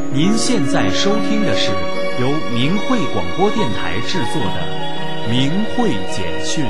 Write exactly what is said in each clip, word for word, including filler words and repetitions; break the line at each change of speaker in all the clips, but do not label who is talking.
您现在收听的是由明慧广播电台制作的《明慧简讯》。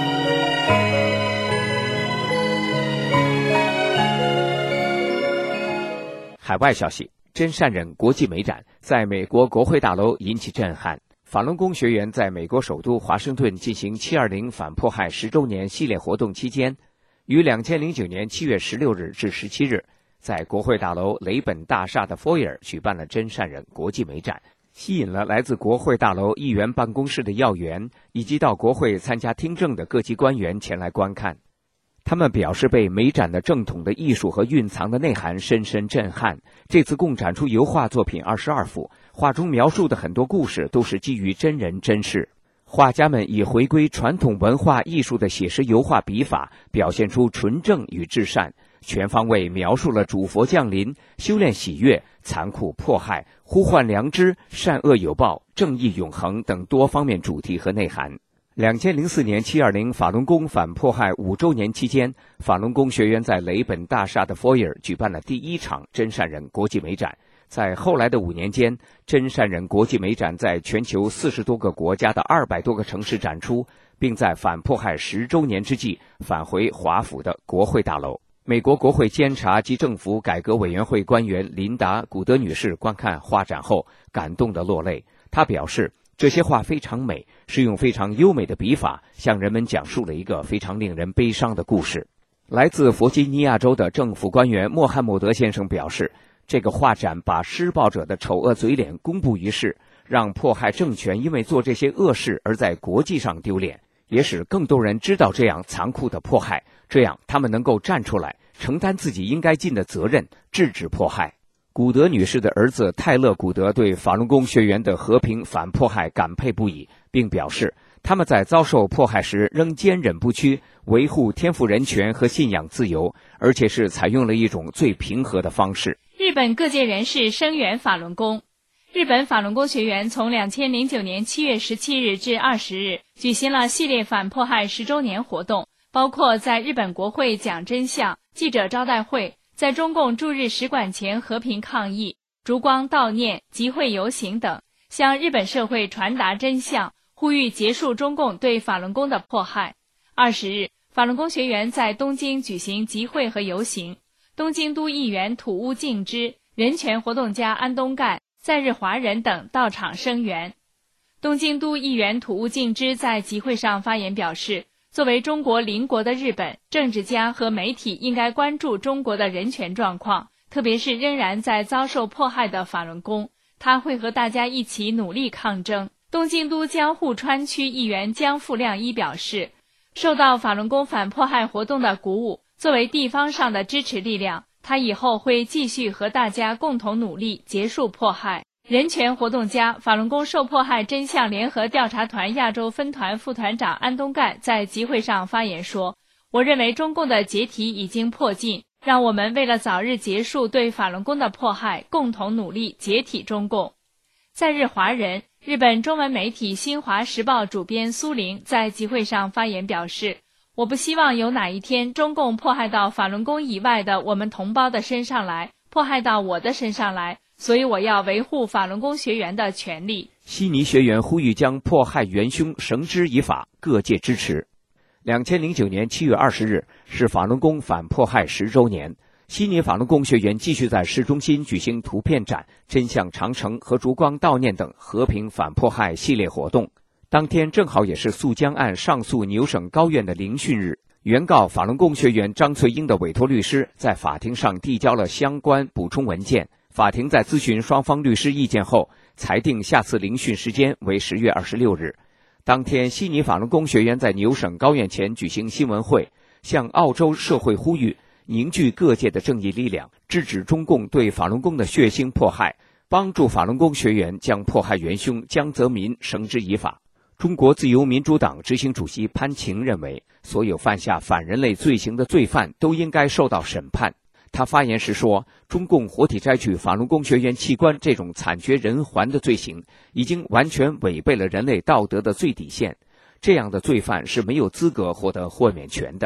海外消息：真善忍国际美展在美国国会大楼引起震撼。法轮功学员在美国首都华盛顿进行七二零反迫害十周年系列活动期间，于两千零九年七月十六日至十七日，在国会大楼雷本大厦的 foyer 举办了真善忍国际美展，吸引了来自国会大楼议员办公室的要员以及到国会参加听证的各级官员前来观看。他们表示被美展的正统的艺术和蕴藏的内涵深深震撼。这次共展出油画作品二十二幅，画中描述的很多故事都是基于真人真事。画家们以回归传统文化艺术的写实油画笔法，表现出纯正与至善，全方位描述了主佛降临、修炼喜悦、残酷迫害、呼唤良知、善恶有报、正义永恒等多方面主题和内涵。两千零四年七二零法轮功反迫害五周年期间，法轮功学员在雷本大厦的 foyer 举办了第一场真善忍国际美展。在后来的五年间，真善忍国际美展在全球四十多个国家的二百多个城市展出，并在反迫害十周年之际返回华府的国会大楼。美国国会监察及政府改革委员会官员琳达·古德女士观看画展后感动得落泪。她表示，这些画非常美，是用非常优美的笔法向人们讲述了一个非常令人悲伤的故事。来自弗吉尼亚州的政府官员莫罕默德先生表示，这个画展把施暴者的丑恶嘴脸公布于世，让迫害政权因为做这些恶事而在国际上丢脸，也使更多人知道这样残酷的迫害，这样他们能够站出来承担自己应该尽的责任，制止迫害。古德女士的儿子泰勒·古德对法轮功学员的和平反迫害感佩不已，并表示他们在遭受迫害时仍坚忍不屈，维护天赋人权和信仰自由，而且是采用了一种最平和的方式。
日本各界人士声援法轮功。日本法轮功学员从两千零九年七月十七日至二十日举行了系列反迫害十周年活动，包括在日本国会讲真相、记者招待会，在中共驻日使馆前和平抗议、烛光悼念、集会游行等，向日本社会传达真相，呼吁结束中共对法轮功的迫害。二十日，法轮功学员在东京举行集会和游行，东京都议员土屋敬之、人权活动家安东盖、在日华人等到场声援。东京都议员土屋敬之在集会上发言表示，作为中国邻国的日本，政治家和媒体应该关注中国的人权状况，特别是仍然在遭受迫害的法轮功。他会和大家一起努力抗争。东京都江户川区议员江富亮一表示，受到法轮功反迫害活动的鼓舞，作为地方上的支持力量，他以后会继续和大家共同努力结束迫害。人权活动家、法轮功受迫害真相联合调查团亚洲分团副团长安东盖在集会上发言说，我认为中共的解体已经迫近，让我们为了早日结束对法轮功的迫害，共同努力解体中共。在日华人，日本中文媒体新华时报主编苏玲在集会上发言表示，我不希望有哪一天中共迫害到法轮功以外的我们同胞的身上来，迫害到我的身上来，所以我要维护法轮功学员的权利。
悉尼学员呼吁将迫害元凶绳之以法，各界支持。两千零九年七月二十日是法轮功反迫害十周年，悉尼法轮功学员继续在市中心举行图片展、真相长城和烛光悼念等和平反迫害系列活动。当天正好也是诉江案上诉牛省高院的聆讯日，原告法轮功学员张翠英的委托律师在法庭上递交了相关补充文件。法庭在咨询双方律师意见后，裁定下次聆讯时间为十月二十六日。当天，悉尼法轮功学员在牛省高院前举行新闻会，向澳洲社会呼吁凝聚各界的正义力量，制止中共对法轮功的血腥迫害，帮助法轮功学员将迫害元凶江泽民绳之以法。中国自由民主党执行主席潘晴认为，所有犯下反人类罪行的罪犯都应该受到审判。他发言时说，中共活体摘取法轮功学员器官这种惨绝人寰的罪行，已经完全违背了人类道德的最底线，这样的罪犯是没有资格获得豁免权的。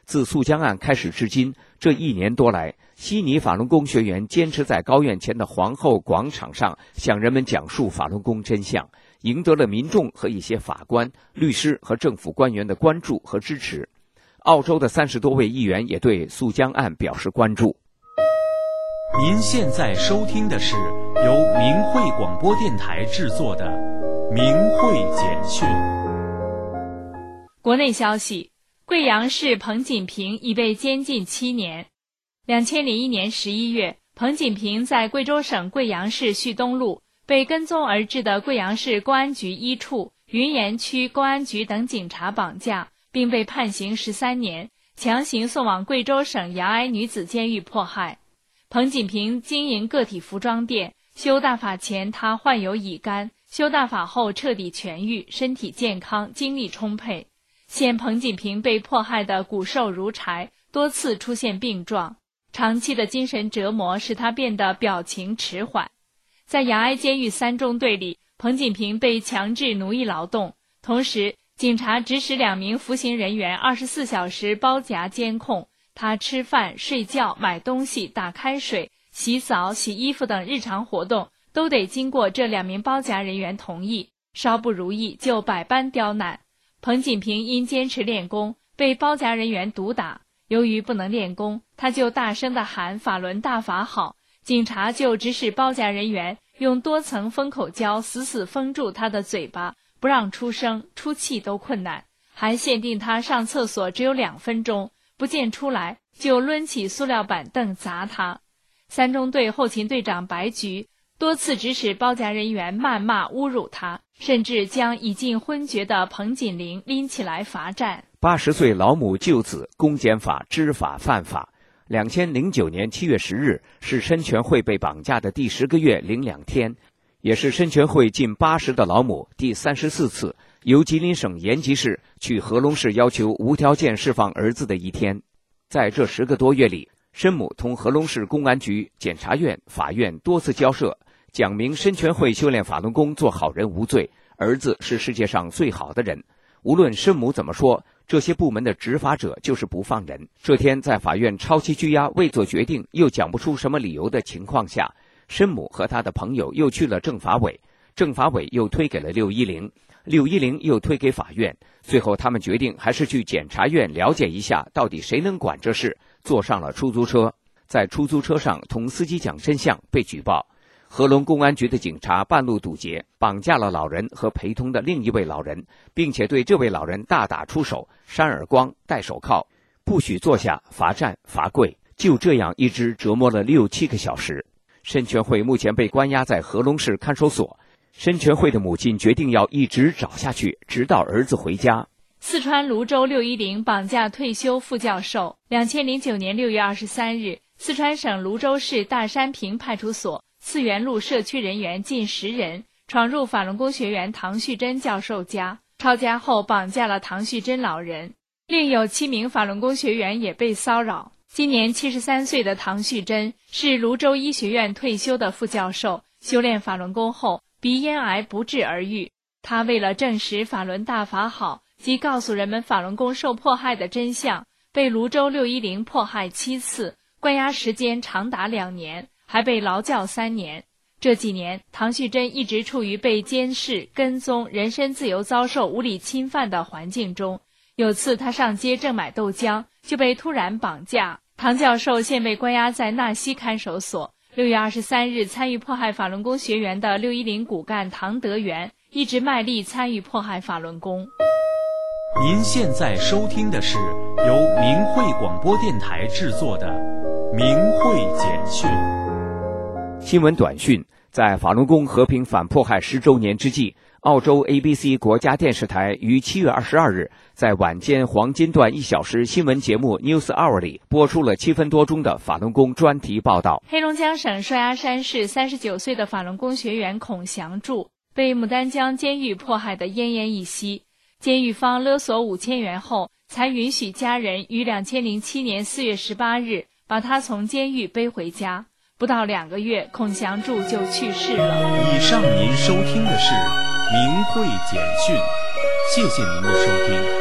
自诉江案开始至今这一年多来，悉尼法轮功学员坚持在高院前的皇后广场上向人们讲述法轮功真相，赢得了民众和一些法官、律师和政府官员的关注和支持。澳洲的三十多位议员也对诉江案表示关注。
您现在收听的是由明慧广播电台制作的《明慧简讯》。
国内消息，贵阳市彭锦平已被监禁七年。两千零一年十一月，彭锦平在贵州省贵阳市旭东路被跟踪而至的贵阳市公安局一处、云岩区公安局等警察绑架，并被判刑十三年，强行送往贵州省雅安女子监狱迫害。彭锦平经营个体服装店，修大法前他患有乙肝，修大法后彻底痊愈，身体健康，精力充沛。现彭锦平被迫害得骨瘦如柴，多次出现病状，长期的精神折磨使他变得表情迟缓。在雅安监狱三中队里，彭锦平被强制奴役劳动，同时警察指使两名服刑人员二十四小时包夹监控，他吃饭、睡觉、买东西、打开水、洗澡、洗衣服等日常活动都得经过这两名包夹人员同意，稍不如意就百般刁难。彭锦平因坚持练功，被包夹人员毒打，由于不能练功，他就大声地喊法轮大法好，警察就指使包夹人员用多层封口胶死死封住他的嘴巴，不让出声，出气都困难，还限定他上厕所只有两分钟，不见出来就抡起塑料板凳砸他。三中队后勤队长白菊多次指使包夹人员谩骂侮辱他，甚至将已近昏厥的彭锦玲拎起来罚站。
八十岁老母救子，公检法知法犯法。两千零九年七月十日是申全慧被绑架的第十个月零两天，也是申全慧近八十的老母第三十四次由吉林省延吉市去和龙市要求无条件释放儿子的一天。在这十个多月里，申母同和龙市公安局、检察院、法院多次交涉，讲明申全慧修炼法轮功做好人无罪，儿子是世界上最好的人。无论申母怎么说，这些部门的执法者就是不放人。这天在法院超期拘押未做决定又讲不出什么理由的情况下，申母和他的朋友又去了政法委，政法委又推给了六一零，六一零又推给法院，最后他们决定还是去检察院了解一下到底谁能管这事，坐上了出租车。在出租车上同司机讲真相被举报，和龙公安局的警察半路堵截，绑架了老人和陪同的另一位老人，并且对这位老人大打出手，扇耳光、戴手铐，不许坐下，罚站、罚跪，就这样一直折磨了六七个小时。申全慧目前被关押在和龙市看守所，申全慧的母亲决定要一直找下去，直到儿子回家。
四川泸州六一零绑架退休副教授。两千零九年六月二十三日，四川省泸州市大山坪派出所次元路社区人员近十人闯入法轮功学员唐旭珍教授家，抄家后绑架了唐旭珍老人，另有七名法轮功学员也被骚扰。今年七十三岁的唐旭珍是泸州医学院退休的副教授，修炼法轮功后鼻咽癌不治而愈。他为了证实法轮大法好及告诉人们法轮功受迫害的真相，被泸州六一零迫害七次，关押时间长达两年，还被劳教三年。这几年，唐旭珍一直处于被监视、跟踪、人身自由遭受无理侵犯的环境中。有次他上街正买豆浆，就被突然绑架。唐教授现被关押在纳西看守所。六月二十三日，参与迫害法轮功学员的六一零骨干唐德元一直卖力参与迫害法轮功。
您现在收听的是由明慧广播电台制作的《明慧简讯》
新闻短讯。在法轮功和平反迫害十周年之际，澳洲 A B C 国家电视台于七月二十二日在晚间黄金段一小时新闻节目 News Hour 里播出了七分多钟的法轮功专题报道。
黑龙江省双鸭山市三十九岁的法轮功学员孔祥柱被牡丹江监狱迫害得奄奄一息，监狱方勒索五千元后，才允许家人于两千零七年四月十八日把他从监狱背回家。不到两个月，孔祥柱就去世了。
以上您收听的是明慧简讯，谢谢您的收听。